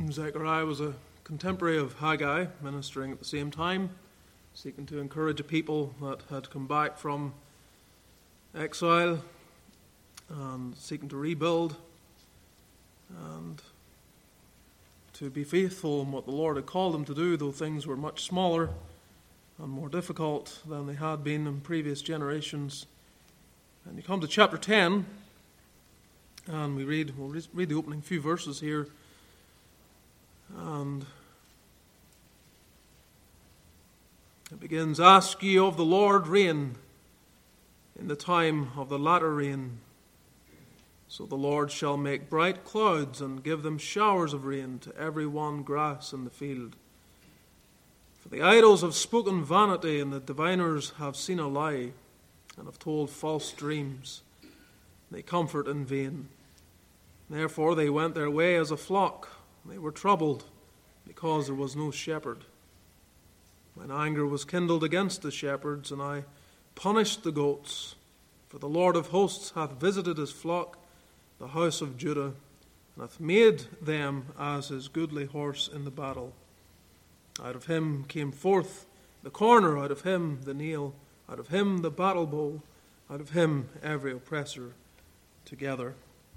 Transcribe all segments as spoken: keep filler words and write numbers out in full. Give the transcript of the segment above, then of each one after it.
Zechariah was a contemporary of Haggai, ministering at the same time, seeking to encourage a people that had come back from exile and seeking to rebuild and to be faithful in what the Lord had called them to do, though things were much smaller and more difficult than they had been in previous generations. And you come to chapter ten, and we read, we'll read the opening few verses here. And it begins, "Ask ye of the Lord rain in the time of the latter rain. So the Lord shall make bright clouds and give them showers of rain to every one grass in the field. For the idols have spoken vanity, and the diviners have seen a lie, and have told false dreams. They comfort in vain. Therefore they went their way as a flock. They were troubled, because there was no shepherd. Mine anger was kindled against the shepherds, and I punished the goats. For the Lord of hosts hath visited his flock, the house of Judah, and hath made them as his goodly horse in the battle. Out of him came forth the corner, out of him the nail, out of him the battle bow, out of him every oppressor together."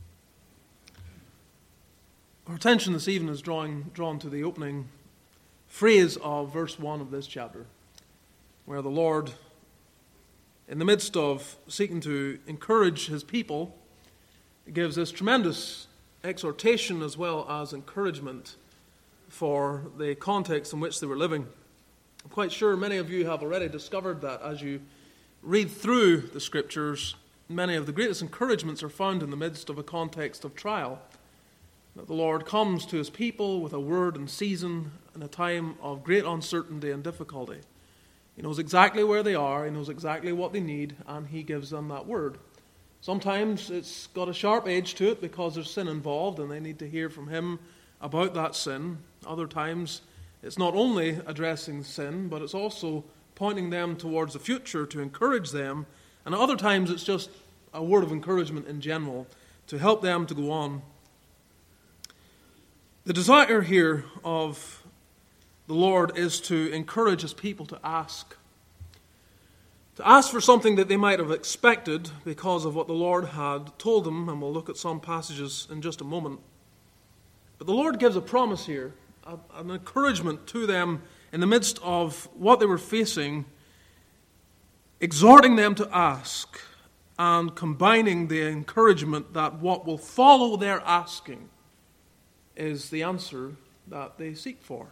Our attention this evening is drawing, drawn to the opening phrase of verse one of this chapter, where the Lord, in the midst of seeking to encourage his people, gives this tremendous exhortation as well as encouragement for the context in which they were living. I'm quite sure many of you have already discovered that as you read through the Scriptures, many of the greatest encouragements are found in the midst of a context of trial. That the Lord comes to his people with a word in season in a time of great uncertainty and difficulty. He knows exactly where they are, he knows exactly what they need, and he gives them that word. Sometimes it's got a sharp edge to it because there's sin involved and they need to hear from him about that sin. Other times it's not only addressing sin, but it's also pointing them towards the future to encourage them. And other times it's just a word of encouragement in general to help them to go on. The desire here of the Lord is to encourage his people to ask. To ask for something that they might have expected because of what the Lord had told them, and we'll look at some passages in just a moment. But the Lord gives a promise here, an encouragement to them in the midst of what they were facing, exhorting them to ask and combining the encouragement that what will follow their asking is the answer that they seek for.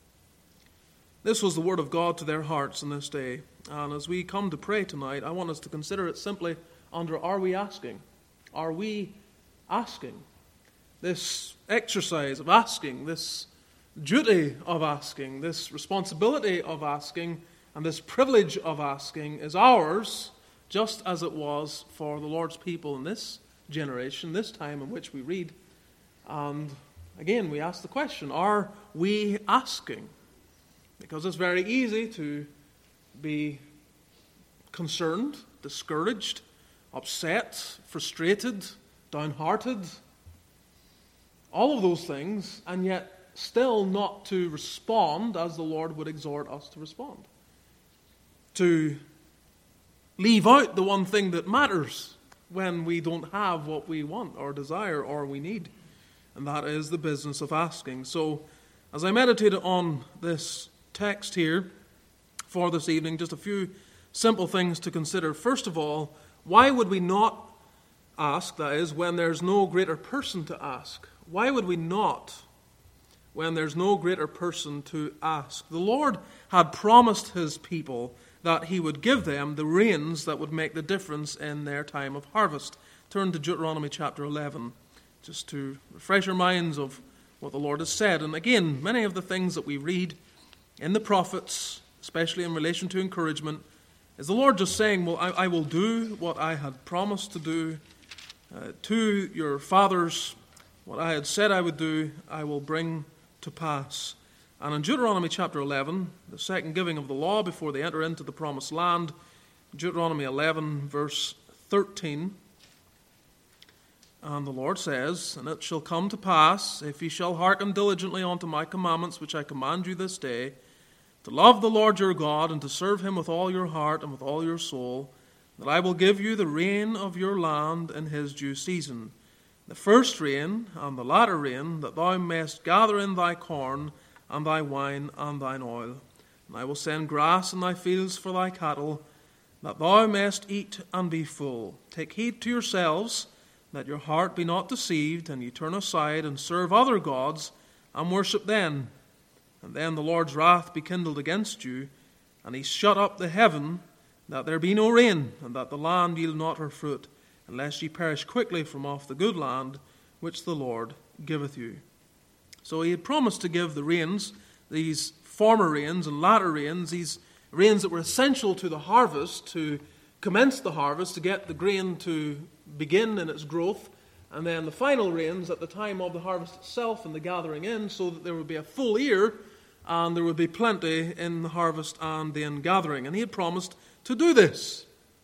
This was the word of God to their hearts in this day. And as we come to pray tonight, I want us to consider it simply under, are we asking? Are we asking? This exercise of asking, this duty of asking, this responsibility of asking, and this privilege of asking is ours, just as it was for the Lord's people in this generation, this time in which we read. And again, we ask the question, are we asking? Because it's very easy to be concerned, discouraged, upset, frustrated, downhearted, all of those things, and yet still not to respond as the Lord would exhort us to respond. To leave out the one thing that matters when we don't have what we want or desire or we need. And that is the business of asking. So, as I meditated on this text here for this evening, just a few simple things to consider. First of all, why would we not ask, that is, when there's no greater person to ask? Why would we not when there's no greater person to ask? The Lord had promised his people that he would give them the rains that would make the difference in their time of harvest. Turn to Deuteronomy chapter eleven. Just to refresh our minds of what the Lord has said. And again, many of the things that we read in the prophets, especially in relation to encouragement, is the Lord just saying, well, I, I will do what I had promised to do uh, to your fathers. What I had said I would do, I will bring to pass. And in Deuteronomy chapter eleven, the second giving of the law before they enter into the promised land, Deuteronomy eleven, verse thirteen, And the Lord says, "And it shall come to pass, if ye shall hearken diligently unto my commandments, which I command you this day, to love the Lord your God, and to serve him with all your heart and with all your soul, that I will give you the rain of your land in his due season, the first rain and the latter rain, that thou mayest gather in thy corn, and thy wine, and thine oil. And I will send grass in thy fields for thy cattle, that thou mayest eat and be full. Take heed to yourselves, that your heart be not deceived, and ye turn aside and serve other gods, and worship them. And then the Lord's wrath be kindled against you, and he shut up the heaven, that there be no rain, and that the land yield not her fruit, unless ye perish quickly from off the good land, which the Lord giveth you." So he had promised to give the rains, these former rains and latter rains, these rains that were essential to the harvest, to commence the harvest, to get the grain to begin in its growth, and then the final rains at the time of the harvest itself and the gathering in, so that there would be a full year and there would be plenty in the harvest and the ingathering. And he had promised to do this.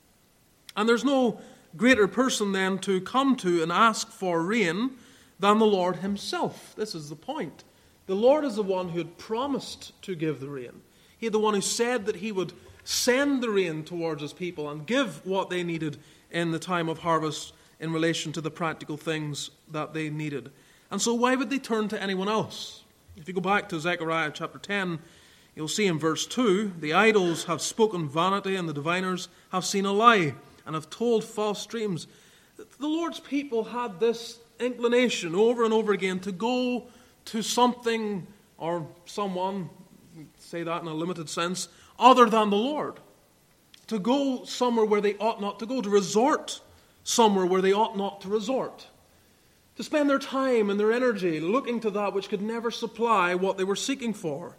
And there's no greater person then to come to and ask for rain than the Lord himself. This is the point. The Lord is the one who had promised to give the rain. He had the one who said that he would send the rain towards his people and give what they needed in the time of harvest in relation to the practical things that they needed. And so why would they turn to anyone else? If you go back to Zechariah chapter ten, you'll see in verse two, "The idols have spoken vanity, and the diviners have seen a lie, and have told false dreams." The Lord's people had this inclination over and over again to go to something or someone, say that in a limited sense, other than the Lord. To go somewhere where they ought not to go, to resort somewhere where they ought not to resort. To spend their time and their energy looking to that which could never supply what they were seeking for.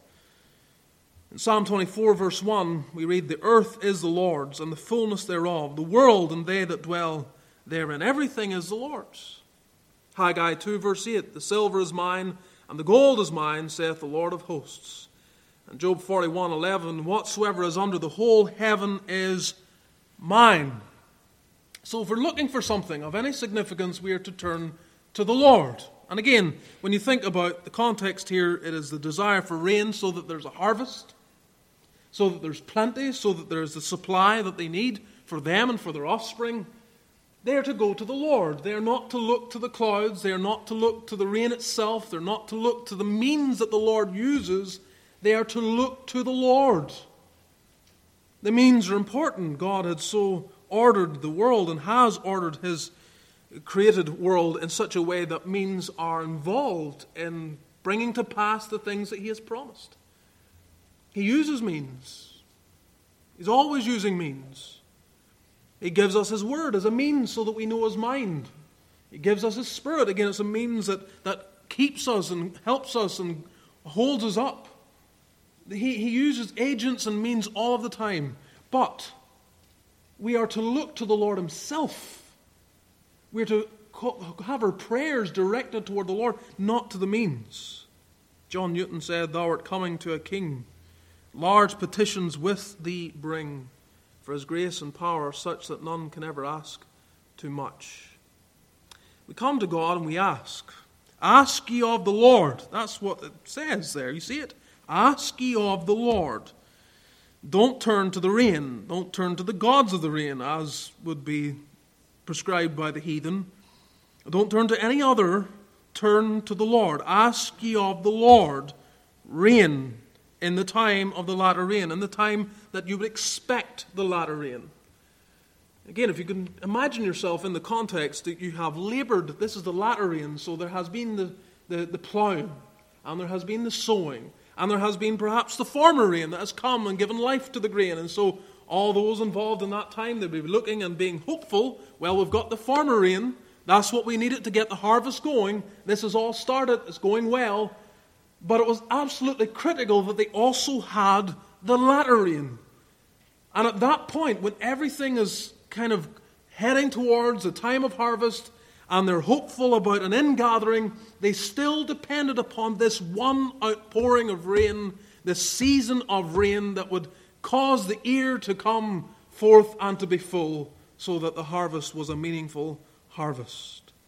In Psalm twenty-four, verse one, we read, "The earth is the Lord's, and the fullness thereof, the world and they that dwell therein." Everything is the Lord's. Haggai two, verse eight, "The silver is mine, and the gold is mine, saith the Lord of hosts." And Job forty-one, eleven, "Whatsoever is under the whole heaven is mine." So if we're looking for something of any significance, we are to turn to the Lord. And again, when you think about the context here, it is the desire for rain so that there's a harvest, so that there's plenty, so that there's the supply that they need for them and for their offspring. They are to go to the Lord. They are not to look to the clouds. They are not to look to the rain itself. They're not to look to the means that the Lord uses. They are to look to the Lord. The means are important. God had so ordered the world and has ordered his created world in such a way that means are involved in bringing to pass the things that he has promised. He uses means. He's always using means. He gives us his word as a means so that we know his mind. He gives us his spirit. Again, it's a means that, that keeps us and helps us and holds us up. He, he uses agents and means all of the time. But we are to look to the Lord himself. We are to have our prayers directed toward the Lord, not to the means. John Newton said, "Thou art coming to a king. Large petitions with thee bring, for his grace and power are such that none can ever ask too much." We come to God and we ask. Ask ye of the Lord. That's what it says there. You see it? Ask ye of the Lord. Don't turn to the rain. Don't turn to the gods of the rain, as would be prescribed by the heathen. Don't turn to any other. Turn to the Lord. Ask ye of the Lord rain in the time of the latter rain, in the time that you would expect the latter rain. Again, if you can imagine yourself in the context that you have labored, this is the latter rain, so there has been the, the, the plowing, and there has been the sowing, and there has been perhaps the former rain that has come and given life to the grain. And so all those involved in that time, they'll be looking and being hopeful. Well, we've got the former rain. That's what we needed to get the harvest going. This has all started. It's going well. But it was absolutely critical that they also had the latter rain. And at that point, when everything is kind of heading towards the time of harvest, and they're hopeful about an ingathering, they still depended upon this one outpouring of rain, this season of rain that would cause the ear to come forth and to be full, so that the harvest was a meaningful harvest.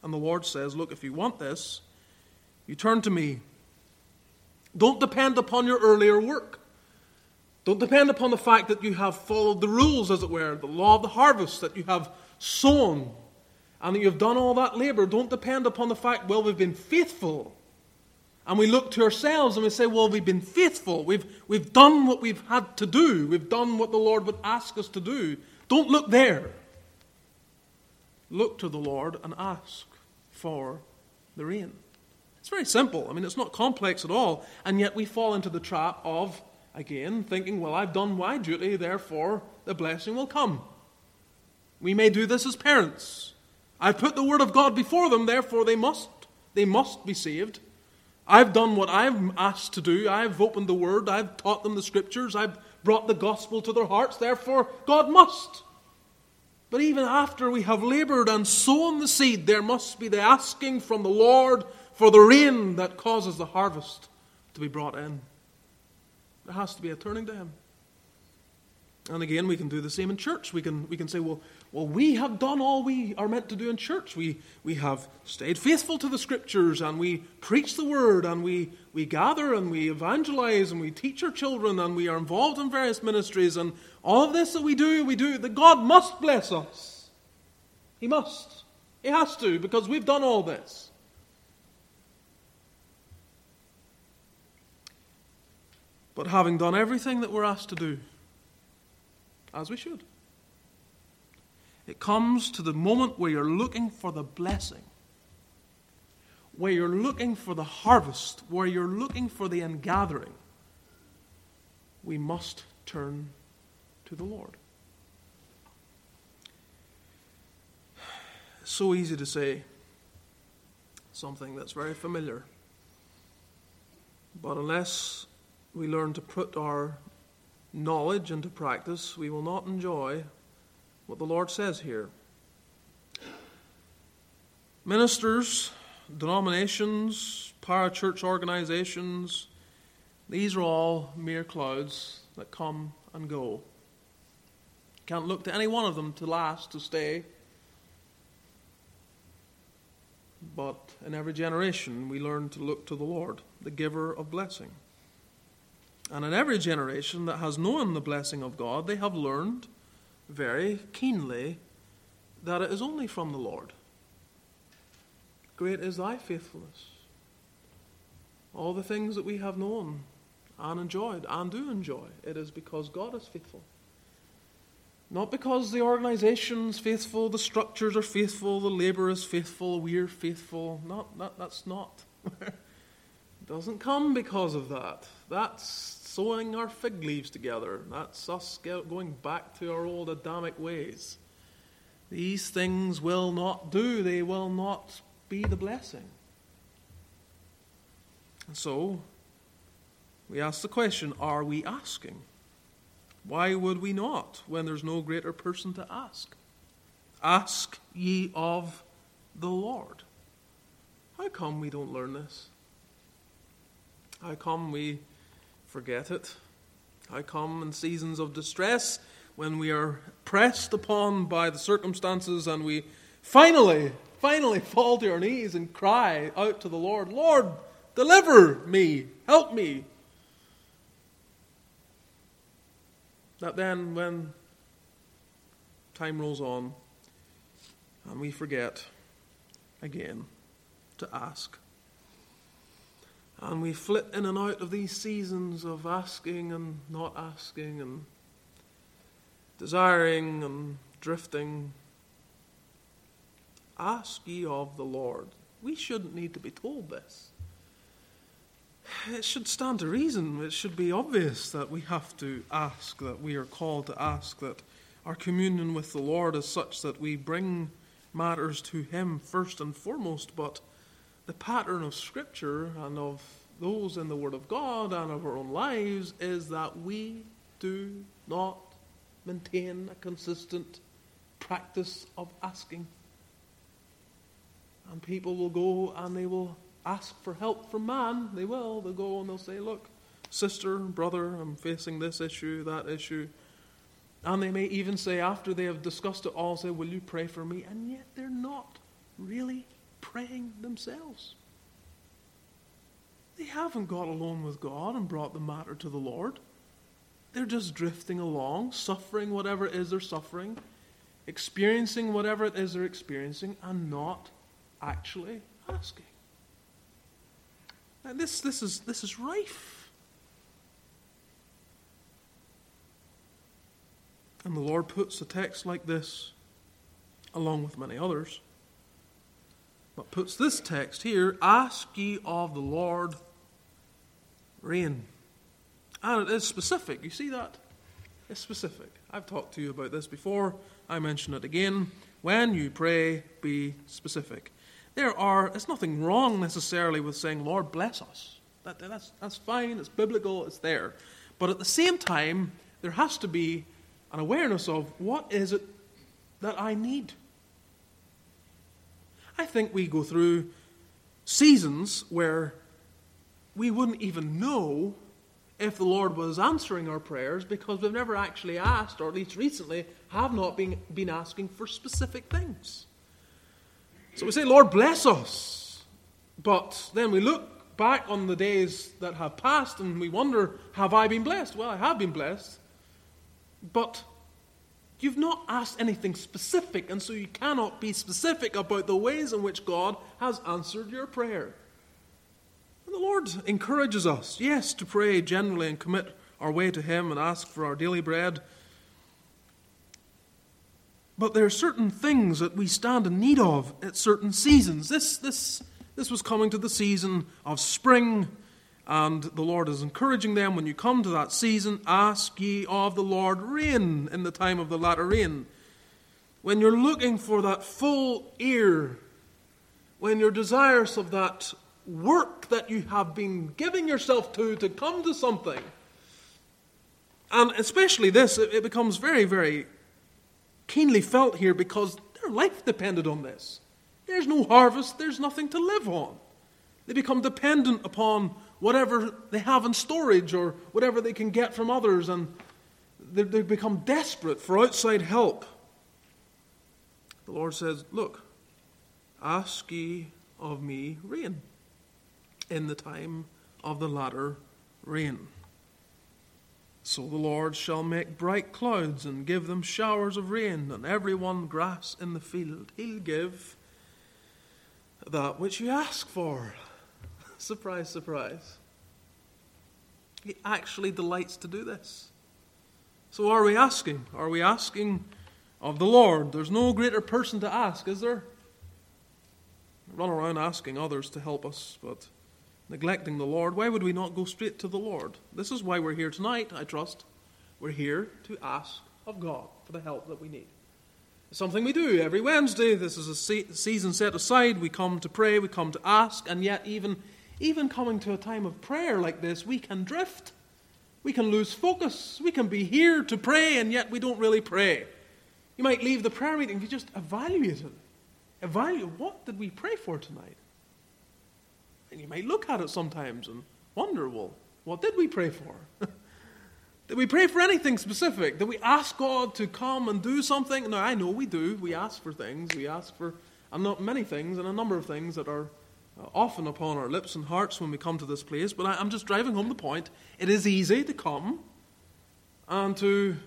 And the Lord says, look, if you want this, you turn to me. Don't depend upon your earlier work. Don't depend upon the fact that you have followed the rules, as it were, the law of the harvest, that you have sown, and that you've done all that labor. Don't depend upon the fact, well, we've been faithful. And we look to ourselves and we say, well, we've been faithful. We've, we've done what we've had to do. We've done what the Lord would ask us to do. Don't look there. Look to the Lord and ask for the rain. It's very simple. I mean, it's not complex at all. And yet we fall into the trap of, again, thinking, well, I've done my duty, therefore the blessing will come. We may do this as parents. I've put the word of God before them, therefore they must, they must be saved. I've done what I'm asked to do. I've opened the word. I've taught them the scriptures. I've brought the gospel to their hearts. Therefore, God must. But even after we have labored and sown the seed, there must be the asking from the Lord for the rain that causes the harvest to be brought in. There has to be a turning to Him. And again, we can do the same in church. We can we can say, well, well, we have done all we are meant to do in church. We we have stayed faithful to the Scriptures, and we preach the Word, and we, we gather, and we evangelize, and we teach our children, and we are involved in various ministries, and all of this that we do, we do, that God must bless us. He must. He has to, because we've done all this. But having done everything that we're asked to do, as we should, it comes to the moment where you're looking for the blessing, where you're looking for the harvest, where you're looking for the ingathering. We must turn to the Lord. It's so easy to say something that's very familiar, but unless we learn to put our knowledge into practice, we will not enjoy what the Lord says here. Ministers, denominations, parachurch organizations, these are all mere clouds that come and go. Can't look to any one of them to last, to stay. But in every generation, we learn to look to the Lord, the giver of blessing. And in every generation that has known the blessing of God, they have learned very keenly that it is only from the Lord. Great is thy faithfulness. All the things that we have known and enjoyed and do enjoy, it is because God is faithful. Not because the organization is faithful, the structures are faithful, the labor is faithful, we're faithful. Not, not, that's not. It doesn't come because of that. That's sewing our fig leaves together. That's us going back to our old Adamic ways. These things will not do. They will not be the blessing. And so, we ask the question, are we asking? Why would we not, when there's no greater person to ask? Ask ye of the Lord. How come we don't learn this? How come we forget it? How come in seasons of distress, when we are pressed upon by the circumstances and we finally, finally fall to our knees and cry out to the Lord, Lord, deliver me, help me. That then when time rolls on and we forget again to ask, and we flit in and out of these seasons of asking and not asking and desiring and drifting. Ask ye of the Lord. We shouldn't need to be told this. It should stand to reason. It should be obvious that we have to ask, that we are called to ask, that our communion with the Lord is such that we bring matters to Him first and foremost, but the pattern of Scripture and of those in the Word of God and of our own lives is that we do not maintain a consistent practice of asking. And people will go and they will ask for help from man. They will. They'll go and they'll say, look, sister, brother, I'm facing this issue, that issue. And they may even say, after they have discussed it all, say, will you pray for me? And yet they're not really praying themselves. They haven't got alone with God and brought the matter to the Lord. They're just drifting along, suffering whatever it is they're suffering, experiencing whatever it is they're experiencing, and not actually asking. And this, this is this is rife. And the Lord puts a text like this, along with many others, but puts this text here, ask ye of the Lord rain. And it is specific. You see that? It's specific. I've talked to you about this before. I mention it again. When you pray, be specific. There are, it's nothing wrong necessarily with saying, Lord, bless us. That, that's, that's fine. It's biblical. It's there. But at the same time, there has to be an awareness of what is it that I need. I think we go through seasons where we wouldn't even know if the Lord was answering our prayers because we've never actually asked, or at least recently have not been, been asking for specific things. So we say, Lord, bless us. But then we look back on the days that have passed and we wonder, have I been blessed? Well, I have been blessed. But you've not asked anything specific, and so you cannot be specific about the ways in which God has answered your prayer. And the Lord encourages us, yes, to pray generally and commit our way to Him and ask for our daily bread. But there are certain things that we stand in need of at certain seasons. This, this, this was coming to the season of spring, and the Lord is encouraging them, when you come to that season, ask ye of the Lord rain in the time of the latter rain. When you're looking for that full ear, when you're desirous of that work that you have been giving yourself to, to come to something. And especially this, it, it becomes very, very keenly felt here because their life depended on this. There's no harvest, there's nothing to live on. They become dependent upon whatever they have in storage or whatever they can get from others, and they, they become desperate for outside help. The Lord says, look, ask ye of me rain in the time of the latter rain. So the Lord shall make bright clouds and give them showers of rain, and every one grass in the field. He'll give that which you ask for. Surprise, surprise. He actually delights to do this. So are we asking? Are we asking of the Lord? There's no greater person to ask, is there? We run around asking others to help us, but neglecting the Lord. Why would we not go straight to the Lord? This is why we're here tonight, I trust. We're here to ask of God for the help that we need. It's something we do every Wednesday. This is a se- season set aside. We come to pray, we come to ask, and yet even, even coming to a time of prayer like this, we can drift. We can lose focus. We can be here to pray, and yet we don't really pray. You might leave the prayer meeting, you just evaluate it. Evaluate, what did we pray for tonight? And you might look at it sometimes and wonder, well, what did we pray for? Did we pray for anything specific? Did we ask God to come and do something? Now, I know we do. We ask for things. We ask for and not many things and a number of things that are often upon our lips and hearts when we come to this place. But I, I'm just driving home the point. It is easy to come and to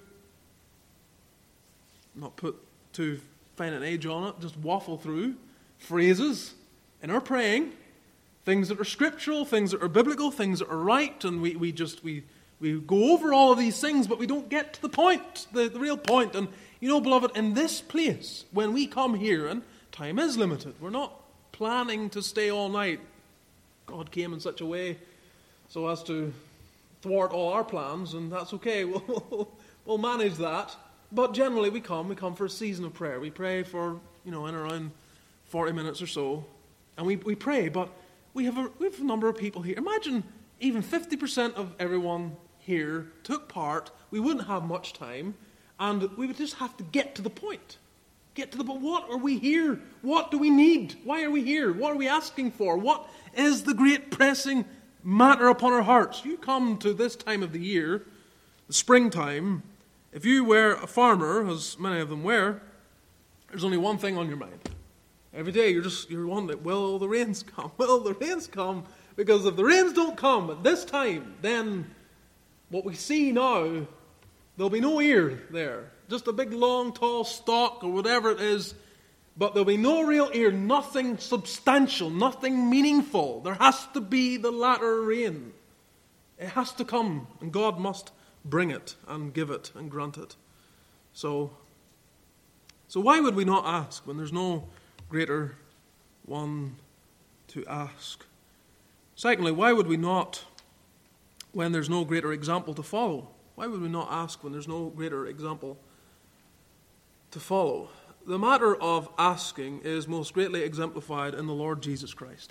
not put too fine an age on it, just waffle through phrases in our praying, things that are scriptural, things that are biblical, things that are right, and we, we just we we go over all of these things, but we don't get to the point, the, the real point. And you know, beloved, in this place, when we come here, and time is limited, we're not planning to stay all night. God came in such a way so as to thwart all our plans, and that's okay. We'll, we'll, we'll manage that. But generally, we come. We come for a season of prayer. We pray for, you know, in around forty minutes or so, and we, we pray. But we have a we have a number of people here. Imagine even fifty percent of everyone here took part. We wouldn't have much time, and we would just have to get to the point. Get to the point. What are we here? What do we need? Why are we here? What are we asking for? What is the great pressing matter upon our hearts? You come to this time of the year, the springtime. If you were a farmer, as many of them were, there's only one thing on your mind. Every day you're just you're wondering, will the rains come? Will the rains come? Because if the rains don't come at this time, then what we see now, there'll be no ear there. Just a big, long, tall stalk or whatever it is. But there'll be no real ear, nothing substantial, nothing meaningful. There has to be the latter rain. It has to come, and God must bring it and give it and grant it. So, so why would we not ask when there's no greater one to ask? Secondly, why would we not when there's no greater example to follow? Why would we not ask when there's no greater example to follow? The matter of asking is most greatly exemplified in the Lord Jesus Christ.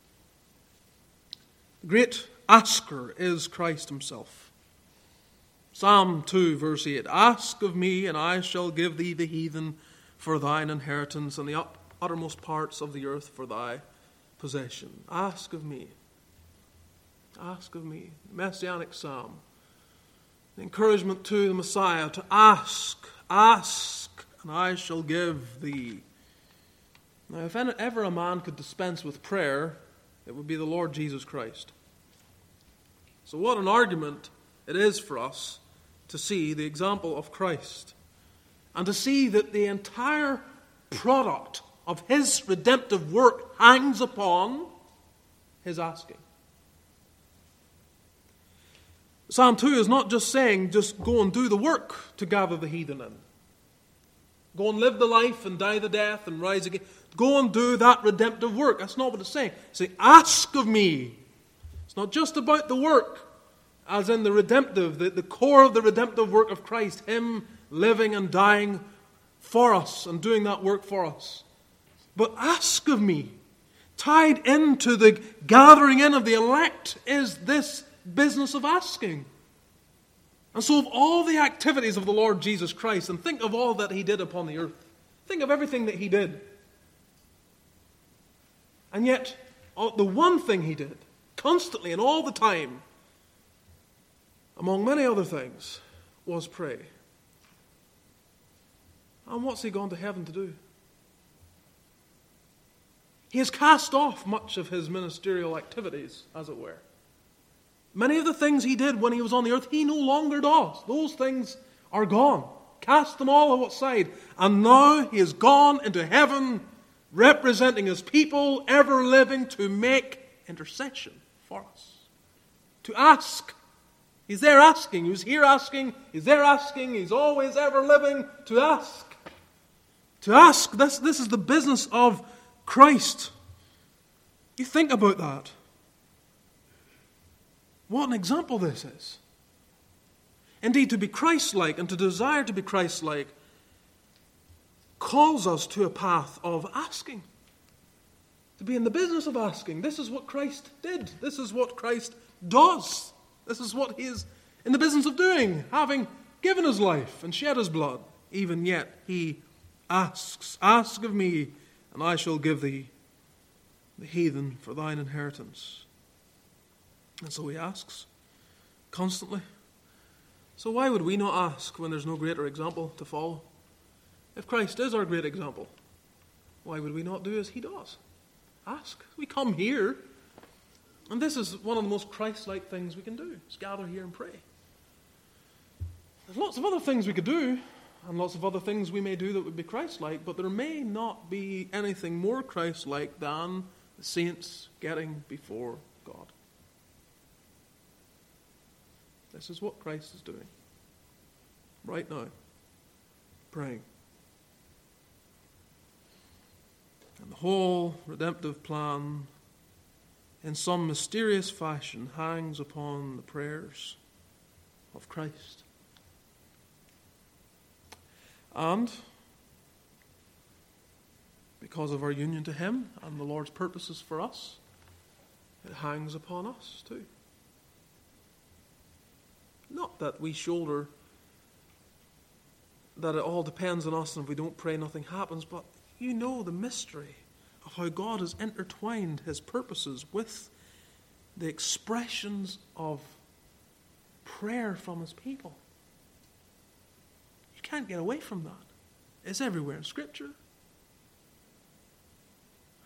The great asker is Christ himself. Psalm two, verse eight, ask of me, and I shall give thee the heathen for thine inheritance, and the uttermost parts of the earth for thy possession. Ask of me. Ask of me. Messianic psalm. The encouragement to the Messiah to ask, ask, and I shall give thee. Now, if ever a man could dispense with prayer, it would be the Lord Jesus Christ. So what an argument it is for us to see the example of Christ and to see that the entire product of his redemptive work hangs upon his asking. Psalm two is not just saying, just go and do the work to gather the heathen in. Go and live the life and die the death and rise again. Go and do that redemptive work. That's not what it's saying. It's saying, ask of me. It's not just about the work, as in the redemptive, the, the core of the redemptive work of Christ, him living and dying for us and doing that work for us. But ask of me. Tied into the gathering in of the elect is this business of asking. And so of all the activities of the Lord Jesus Christ, and think of all that he did upon the earth. Think of everything that he did. And yet, the one thing he did, constantly and all the time, among many other things, was pray. And what's he gone to heaven to do? He has cast off much of his ministerial activities, as it were. Many of the things he did when he was on the earth, he no longer does. Those things are gone. Cast them all outside. And now he has gone into heaven, representing his people, ever living to make intercession for us. To ask. He's there asking. He was here asking. He's there asking. He's always ever living to ask. To ask. This, this is the business of Christ. You think about that. What an example this is. Indeed, to be Christ-like and to desire to be Christ-like calls us to a path of asking. To be in the business of asking. This is what Christ did. This is what Christ does. This is what he is in the business of doing, having given his life and shed his blood. Even yet he asks, ask of me, and I shall give thee the heathen for thine inheritance. And so he asks constantly. So why would we not ask when there's no greater example to follow? If Christ is our great example, why would we not do as he does? Ask. We come here, and this is one of the most Christ-like things we can do, is gather here and pray. There's lots of other things we could do, and lots of other things we may do that would be Christ-like, but there may not be anything more Christ-like than the saints getting before God. This is what Christ is doing right now, praying. And the whole redemptive plan, in some mysterious fashion, hangs upon the prayers of Christ. And because of our union to him and the Lord's purposes for us, it hangs upon us too. Not that we shoulder that it all depends on us, and if we don't pray, nothing happens, but you know the mystery of how God has intertwined his purposes with the expressions of prayer from his people. You can't get away from that. It's everywhere in Scripture.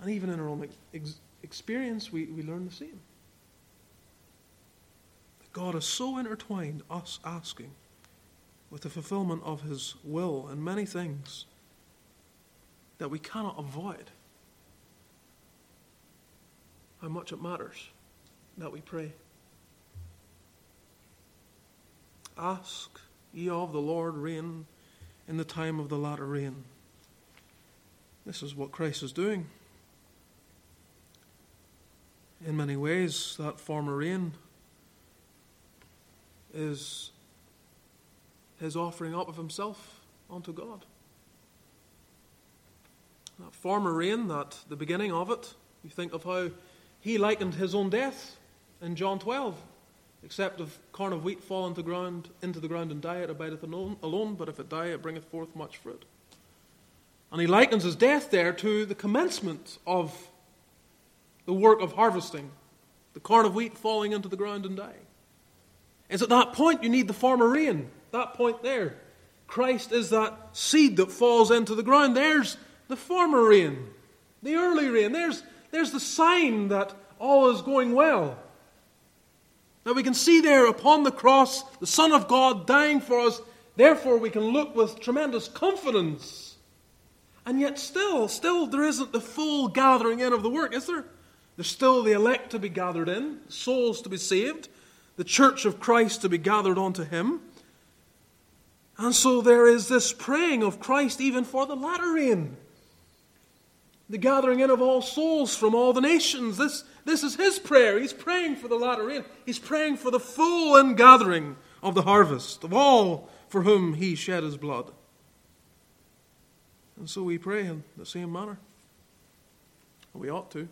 And even in our own ex- experience, we, we learn the same. That God is so intertwined, us asking, with the fulfillment of His will in many things that we cannot avoid how much it matters that we pray. Ask ye of the Lord rain in the time of the latter rain. This is what Christ is doing. In many ways, that former rain is His offering up of Himself unto God. That former rain, that the beginning of it, you think of how He likened His own death in John twelve. Except if corn of wheat fall into, ground, into the ground and die, it abideth alone, but if it die, it bringeth forth much fruit. And He likens His death there to the commencement of the work of harvesting, the corn of wheat falling into the ground and dying. It's at that point you need the former rain, that point there. Christ is that seed that falls into the ground. There's the former rain, the early rain. There's, there's the sign that all is going well. That we can see there upon the cross, the Son of God dying for us. Therefore, we can look with tremendous confidence. And yet still, still there isn't the full gathering in of the work, is there? There's still the elect to be gathered in, souls to be saved, the church of Christ to be gathered onto Him. And so there is this praying of Christ even for the latter rain. The gathering in of all souls from all the nations. This, this is His prayer. He's praying for the latter rain. He's praying for the full ingathering of the harvest, of all for whom He shed His blood. And so we pray in the same manner. We ought to.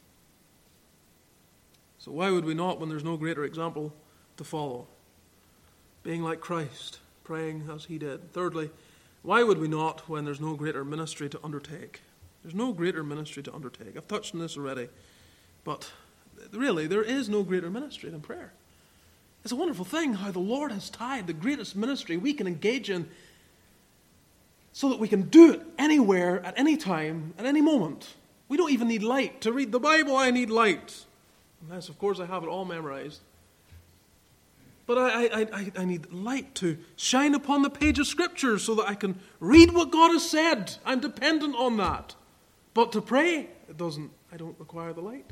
So why would we not when there's no greater example to follow? Being like Christ, praying as He did. Thirdly, why would we not when there's no greater ministry to undertake? There's no greater ministry to undertake. I've touched on this already. But really, there is no greater ministry than prayer. It's a wonderful thing how the Lord has tied the greatest ministry we can engage in so that we can do it anywhere, at any time, at any moment. We don't even need light. To read the Bible, I need light. Unless, of course, I have it all memorized. But I, I, I, I need light to shine upon the page of Scripture so that I can read what God has said. I'm dependent on that. But to pray, it doesn't. I don't require the light.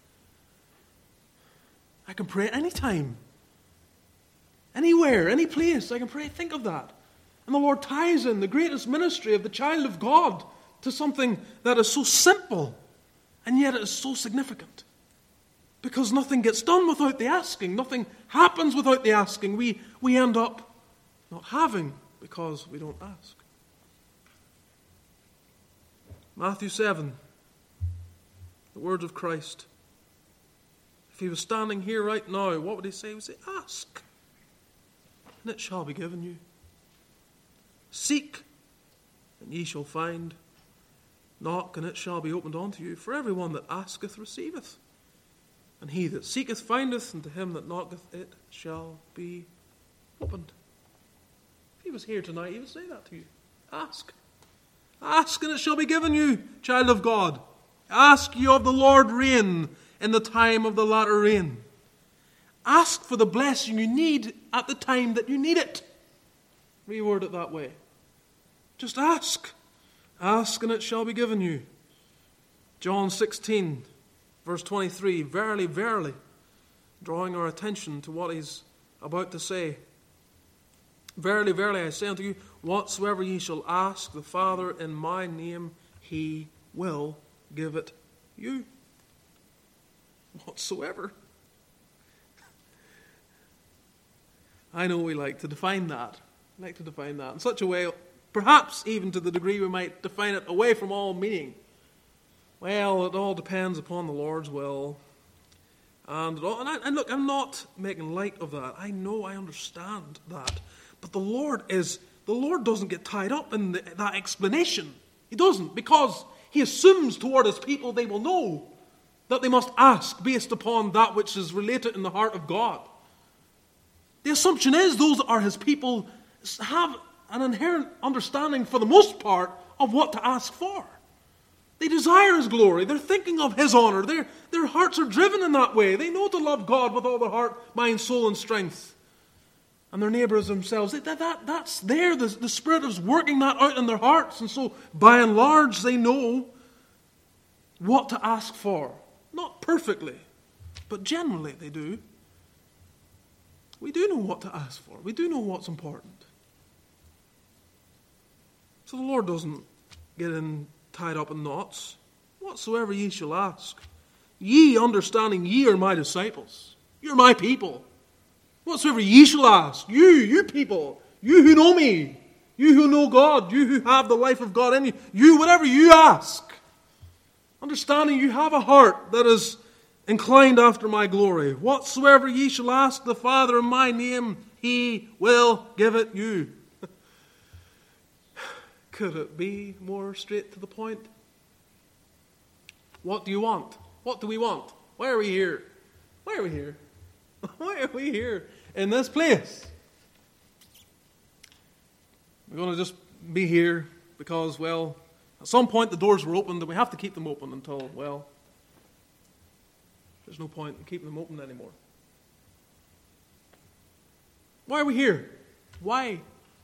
I can pray at any time. Anywhere, any place, I can pray. Think of that. And the Lord ties in the greatest ministry of the child of God to something that is so simple, and yet it is so significant. Because nothing gets done without the asking. Nothing happens without the asking. We, we end up not having because we don't ask. Matthew seven, the words of Christ. If He was standing here right now, what would He say? He would say, ask, and it shall be given you. Seek, and ye shall find. Knock, and it shall be opened unto you. For everyone that asketh receiveth. And he that seeketh findeth, and to him that knocketh it shall be opened. If He was here tonight, He would say that to you. Ask. Ask, and it shall be given you, child of God. Ask ye of the Lord rain in the time of the latter rain. Ask for the blessing you need at the time that you need it. Reword it that way. Just ask. Ask, and it shall be given you. John sixteen, verse twenty-three. Verily, verily, drawing our attention to what He's about to say. Verily, verily, I say unto you, whatsoever ye shall ask the Father in my name, He will give it you. Whatsoever. I know we like to define that. We like to define that in such a way, perhaps even to the degree we might define it away from all meaning. Well, it all depends upon the Lord's will. And, it all, and, I, and look, I'm not making light of that. I know, I understand that. But the Lord is, the Lord doesn't get tied up in the, that explanation. He doesn't, because He assumes toward His people they will know that they must ask based upon that which is related in the heart of God. The assumption is those that are His people have an inherent understanding, for the most part, of what to ask for. They desire His glory. They're thinking of His honor. Their, their hearts are driven in that way. They know to love God with all their heart, mind, soul, and strength. And their neighbor as themselves. That, that, that's there. The, the Spirit is working that out in their hearts. And so, by and large, they know what to ask for. Not perfectly, but generally they do. We do know what to ask for. We do know what's important. So the Lord doesn't get in tied up in knots. Whatsoever ye shall ask. Ye, understanding ye are my disciples. You're my people. Whatsoever ye shall ask. You, you people. You who know me. You who know God. You who have the life of God in you. You, whatever you ask. Understanding you have a heart that is inclined after my glory. Whatsoever ye shall ask the Father in my name, He will give it you. Could it be more straight to the point? What do you want? What do we want? Why are we here? Why are we here? Why are we here in this place? We're going to just be here because, well, at some point the doors were opened and we have to keep them open until, well, there's no point in keeping them open anymore. Why are we here? Why?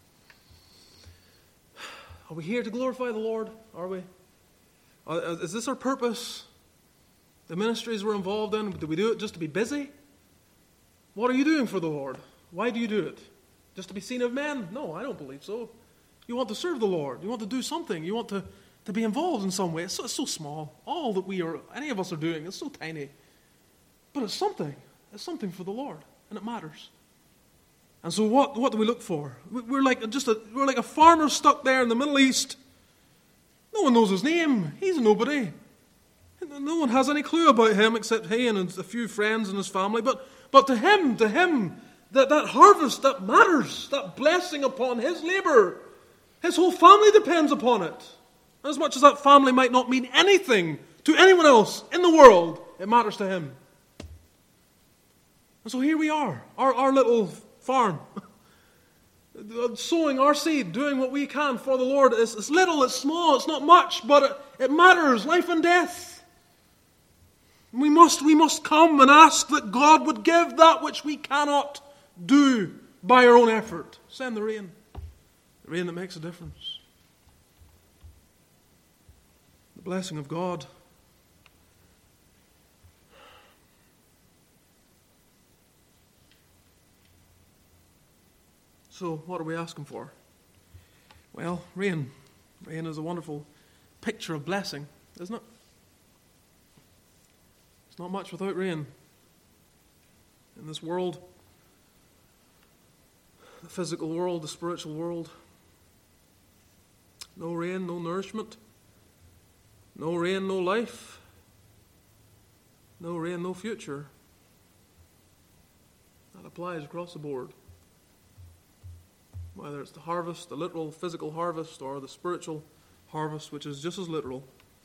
Are we here to glorify the Lord? Are we? Uh, is this our purpose? The ministries we're involved in, do we do it just to be busy? What are you doing for the Lord? Why do you do it? Just to be seen of men? No, I don't believe so. You want to serve the Lord. You want to do something. You want to, to be involved in some way. It's so, it's so small. All that we are, any of us are doing, is so tiny. But it's something. It's something for the Lord. And it matters. And so what, what do we look for? We're like just a, we're like a farmer stuck there in the Middle East. No one knows his name. He's a nobody. No one has any clue about him except he and a few friends and his family. But, but to him, to him, that, that harvest, that matters. That blessing upon his labor. His whole family depends upon it. As much as that family might not mean anything to anyone else in the world, it matters to him. And so here we are, our, our little farm, sowing our seed, doing what we can for the Lord. It's, it's little, it's small, it's not much, but it, it matters, life and death. We must, we must come and ask that God would give that which we cannot do by our own effort. Send the rain, the rain that makes a difference. The blessing of God. So, what are we asking for? Well, rain. Rain is a wonderful picture of blessing, isn't it? It's not much without rain. In this world, the physical world, the spiritual world, no rain, no nourishment. No rain, no life. No rain, no future. That applies across the board. Whether it's the harvest, the literal physical harvest, or the spiritual harvest, which is just as literal.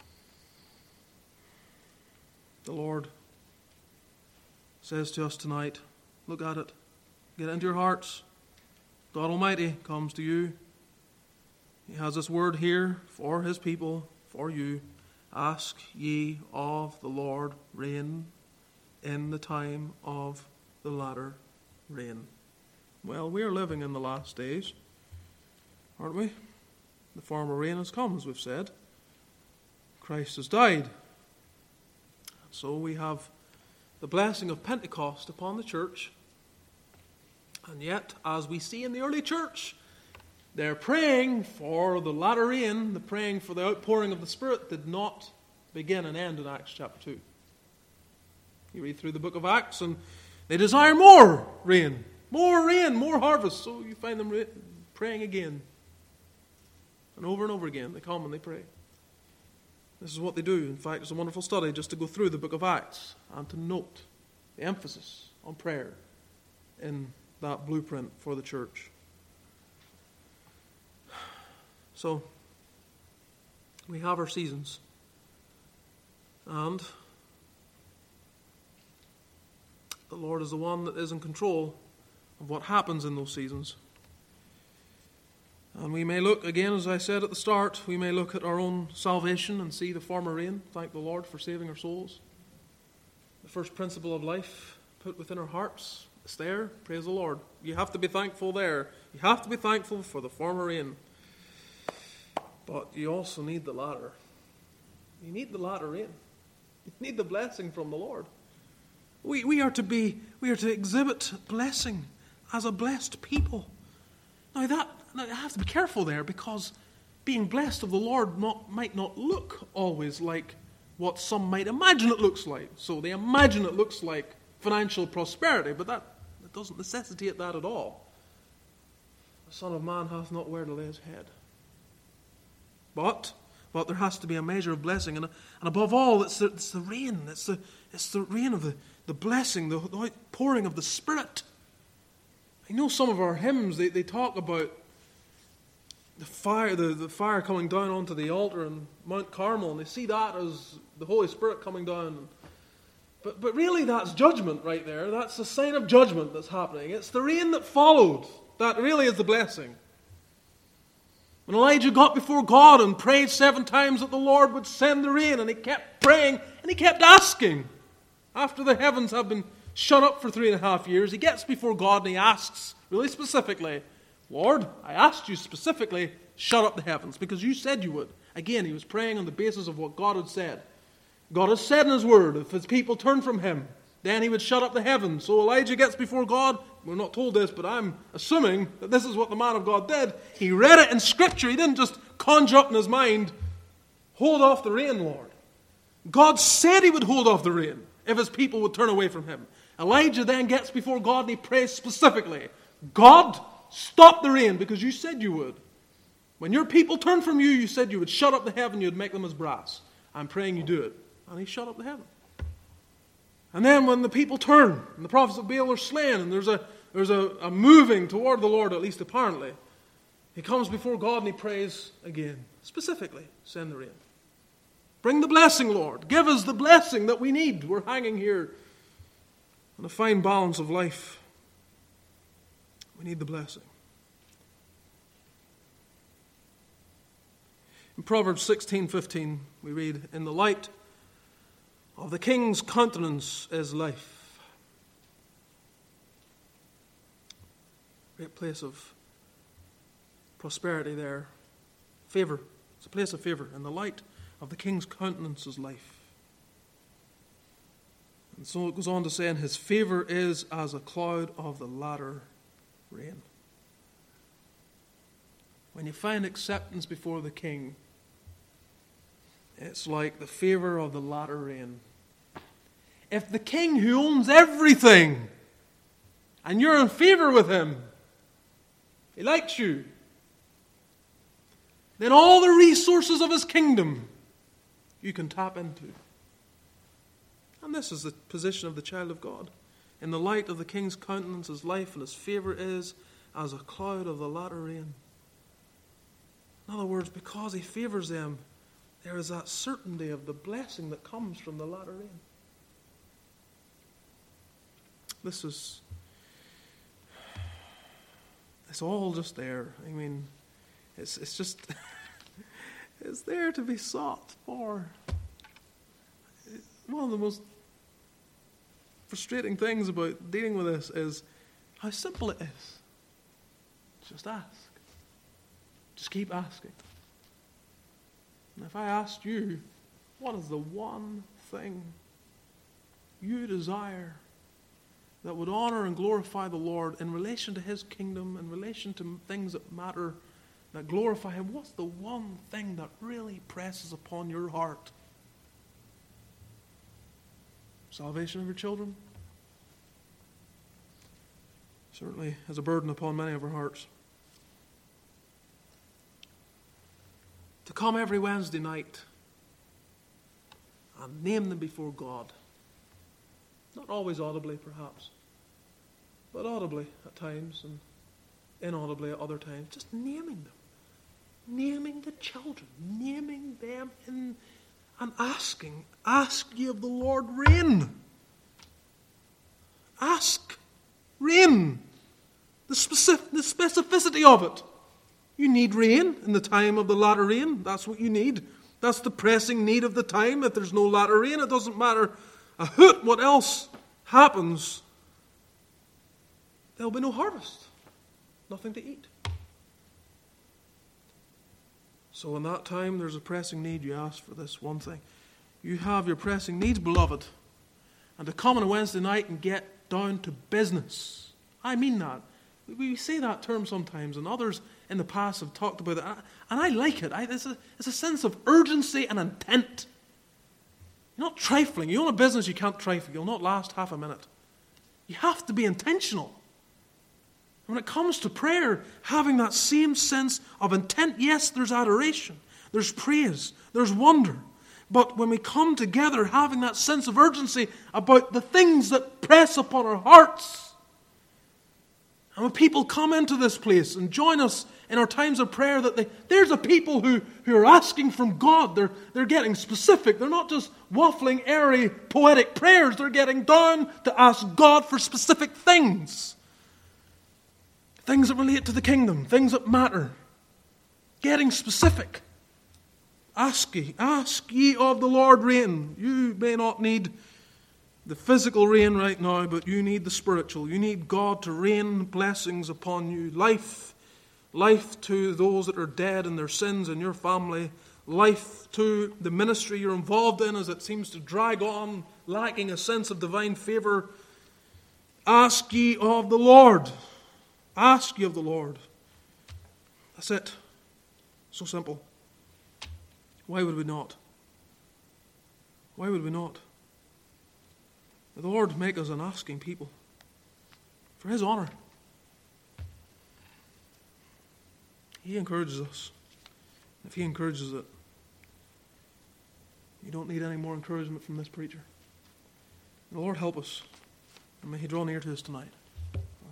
The Lord says to us tonight, look at it, get it into your hearts. God Almighty comes to you. He has this word here for His people, for you. Ask ye of the Lord rain in the time of the latter rain. Well, we are living in the last days, aren't we? The former rain has come, as we've said. Christ has died. So we have the blessing of Pentecost upon the church. And yet, as we see in the early church, they're praying for the latter rain. The praying for the outpouring of the Spirit did not begin and end in Acts chapter two. You read through the book of Acts and they desire more rain. More rain, more harvest. So you find them praying again. And over and over again, they come and they pray. This is what they do. In fact, it's a wonderful study just to go through the book of Acts and to note the emphasis on prayer in that blueprint for the church. So, we have our seasons. And the Lord is the one that is in control of what happens in those seasons. And we may look, again, as I said at the start, we may look at our own salvation and see the former rain. Thank the Lord for saving our souls. The first principle of life put within our hearts. It's there. Praise the Lord. You have to be thankful there. You have to be thankful for the former rain. But you also need the latter. You need the latter rain. You need the blessing from the Lord. We, we are to be, we are to exhibit blessing as a blessed people. Now that, now I have to be careful there, because being blessed of the Lord not, might not look always like what some might imagine it looks like. So they imagine it looks like financial prosperity, but that, that doesn't necessitate that at all. The Son of Man hath not where to lay his head. But, but there has to be a measure of blessing, and, and above all, it's the, it's the rain. It's the, it's the rain of the, the blessing, the, the outpouring of the Spirit. I know some of our hymns, they, they talk about the fire, the, the fire coming down onto the altar in Mount Carmel, and they see that as the Holy Spirit coming down. But, but really that's judgment right there. That's a sign of judgment that's happening. It's the rain that followed. That really is the blessing. When Elijah got before God and prayed seven times that the Lord would send the rain, and he kept praying and he kept asking. After the heavens have been shut up for three and a half years, he gets before God and he asks really specifically, Lord, I asked you specifically, shut up the heavens, because you said you would. Again, he was praying on the basis of what God had said. God has said in his word, if his people turn from him, then he would shut up the heavens. So Elijah gets before God. We're not told this, but I'm assuming that this is what the man of God did. He read it in Scripture. He didn't just conjure up in his mind, hold off the rain, Lord. God said he would hold off the rain if his people would turn away from him. Elijah then gets before God and he prays specifically, God, stop the rain, because you said you would. When your people turn from you, you said you would shut up the heaven, you would make them as brass. I'm praying you do it. And he shut up the heaven. And then when the people turn, and the prophets of Baal are slain, and there's a there's a, a moving toward the Lord, at least apparently, he comes before God and he prays again. Specifically, send the rain. Bring the blessing, Lord. Give us the blessing that we need. We're hanging here on a fine balance of life. We need the blessing. In Proverbs sixteen fifteen, we read, in the light of the king's countenance is life. Great place of prosperity there. Favor. It's a place of favor. In the light of the king's countenance is life. And so it goes on to say, and his favor is as a cloud of the latter rain. When you find acceptance before the king, it's like the favor of the latter rain. If the king who owns everything, and you're in favor with him, he likes you, then all the resources of his kingdom you can tap into. And this is the position of the child of God. In the light of the king's countenance is life, and his favor is as a cloud of the latter rain. In other words, because he favors them, there is that certainty of the blessing that comes from the latter rain. This is, it's all just there. I mean, it's it's just, it's there to be sought for. One of the most frustrating things about dealing with this is how simple it is. Just ask. Just keep asking. And if I asked you, what is the one thing you desire that would honor and glorify the Lord in relation to his kingdom, in relation to things that matter, that glorify him, what's the one thing that really presses upon your heart? Salvation of your children? Certainly has a burden upon many of our hearts. To come every Wednesday night and name them before God. Not always audibly, perhaps, but audibly at times and inaudibly at other times. Just naming them. Naming the children. Naming them in, and asking. Ask ye of the Lord rain. Ask rain. The, specific, the specificity of it. You need rain in the time of the latter rain. That's what you need. That's the pressing need of the time. If there's no latter rain, it doesn't matter a hoot what else happens. There'll be no harvest. Nothing to eat. So in that time, there's a pressing need. You ask for this one thing. You have your pressing needs, beloved. And to come on a Wednesday night and get down to business. I mean that. We say that term sometimes, and others in the past have talked about it. And I like it. I, it's, a, it's a sense of urgency and intent. You're not trifling. You own a business, you can't trifle. You'll not last half a minute. You have to be intentional. When it comes to prayer, having that same sense of intent, yes, there's adoration, there's praise, there's wonder. But when we come together, having that sense of urgency about the things that press upon our hearts, and when people come into this place and join us in our times of prayer, that they, there's a people who, who are asking from God. They're, they're getting specific. They're not just waffling, airy, poetic prayers. They're getting down to ask God for specific things. Things that relate to the kingdom. Things that matter. Getting specific. Ask ye, ask ye of the Lord rain. You may not need the physical rain right now, but you need the spiritual. You need God to rain blessings upon you. Life, life to those that are dead in their sins in your family. Life to the ministry you're involved in as it seems to drag on, lacking a sense of divine favor. Ask ye of the Lord. Ask ye of the Lord. That's it. So simple. Why would we not? Why would we not? The Lord make us an asking people for His honor. He encourages us. If He encourages it, you don't need any more encouragement from this preacher. The Lord help us, and may He draw near to us tonight.